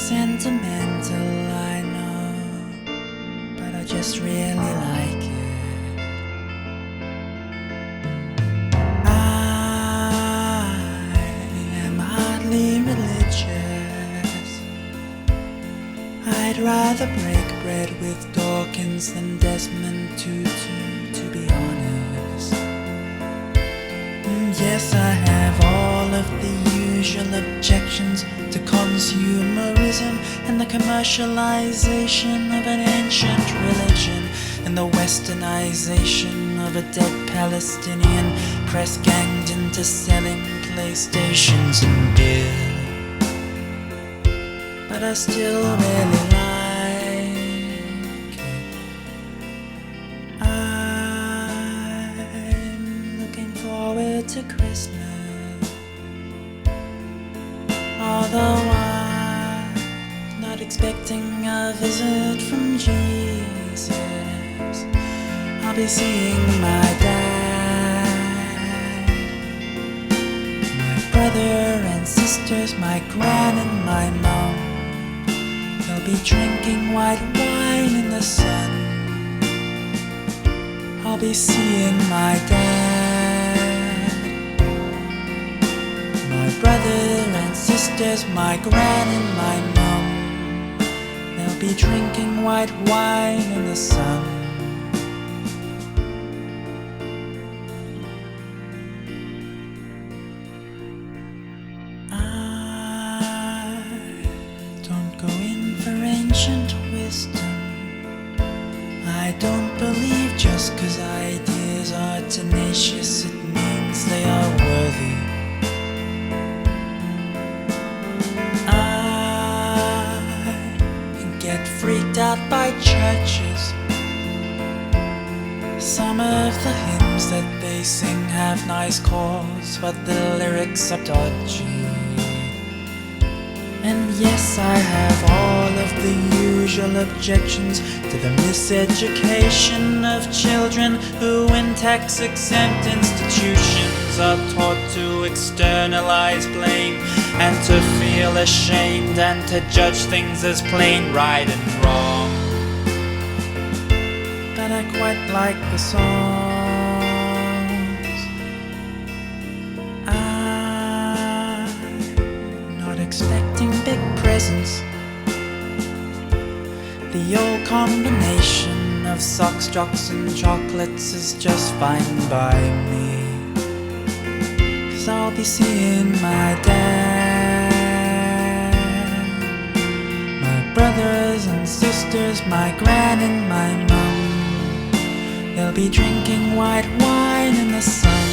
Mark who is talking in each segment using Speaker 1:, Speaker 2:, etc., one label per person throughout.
Speaker 1: sentimental, I know, but I just really like it. I am hardly religious. I'd rather break bread with Dawkins than Desmond Tutu, to be honest. Yes, I have all of the usual objections to consumerism and the commercialization of an ancient religion and the westernization of a dead Palestinian press ganged into selling PlayStations and beer. But I still really like it. I'm looking forward to Christmas, although I'm not expecting a visit from Jesus. I'll be seeing my dad, my brother and sisters, my gran and my mom. They'll be drinking white wine in the sun. I'll be seeing my dad, my brother and sisters, my gran and my mom. They'll be drinking white wine in the sun. Ancient wisdom. I don't believe just 'cause ideas are tenacious it means they are worthy. I get freaked out by churches. Some of the hymns that they sing have nice chords, but the lyrics are dodgy. And yes, I have all of the usual objections to the miseducation of children who in tax-exempt institutions are taught to externalize blame and to feel ashamed and to judge things as plain right and wrong. But I quite like the songs. I'm not expecting big presents. The old combination of socks, jocks and chocolates is just fine by me. 'Cause I'll be seeing my dad, my brothers and sisters, my gran and my mum. They'll be drinking white wine in the sun.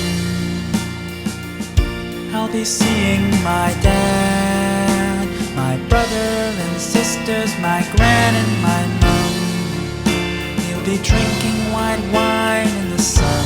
Speaker 1: I'll be seeing my dad, my brother and sisters, my gran and my mum. He'll be drinking white wine in the sun.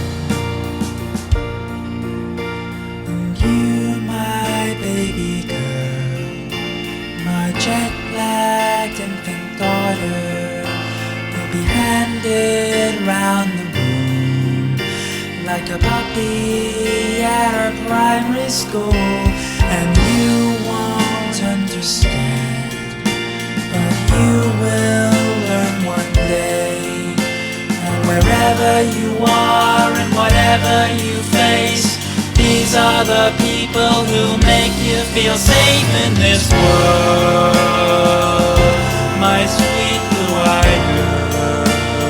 Speaker 1: And you, my baby girl, my jet-lagged infant daughter, you'll be handed round the room like a puppy at our primary school. And you won't understand, but you will learn one day. And wherever you are and whatever you face, these are the people who make you feel safe in this world, my sweet blue-eyed girl.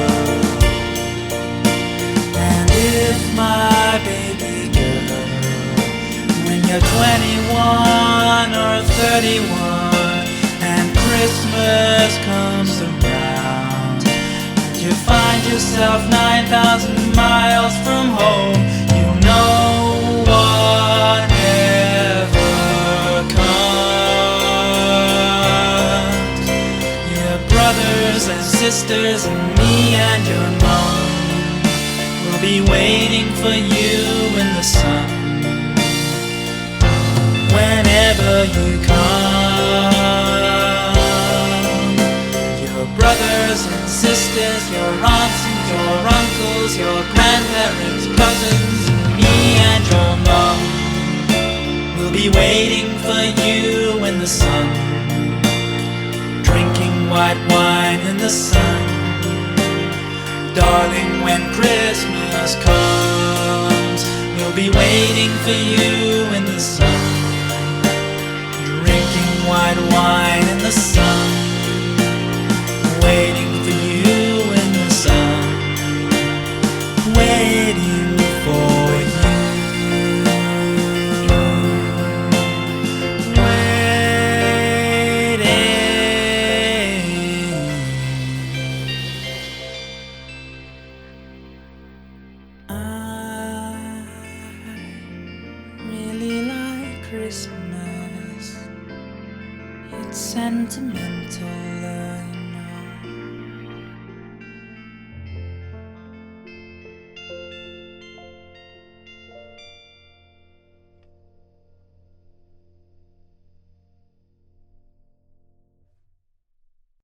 Speaker 1: And if my baby girl, when you're 21 or 31 and Christmas comes around and you find yourself 9,000 miles from home, you know whatever comes, your brothers and sisters and me and your mom will be waiting for you in the sun. Whenever you come, your brothers and sisters, your aunts and your uncles, your grandparents, cousins, and me and your mom will be waiting for you in the sun. white wine in the sun. Darling, when Christmas comes, we'll be waiting for you in the sun, drinking white wine in the sun, waiting for you in the sun, waiting for you, Christmas, it's sentimental love.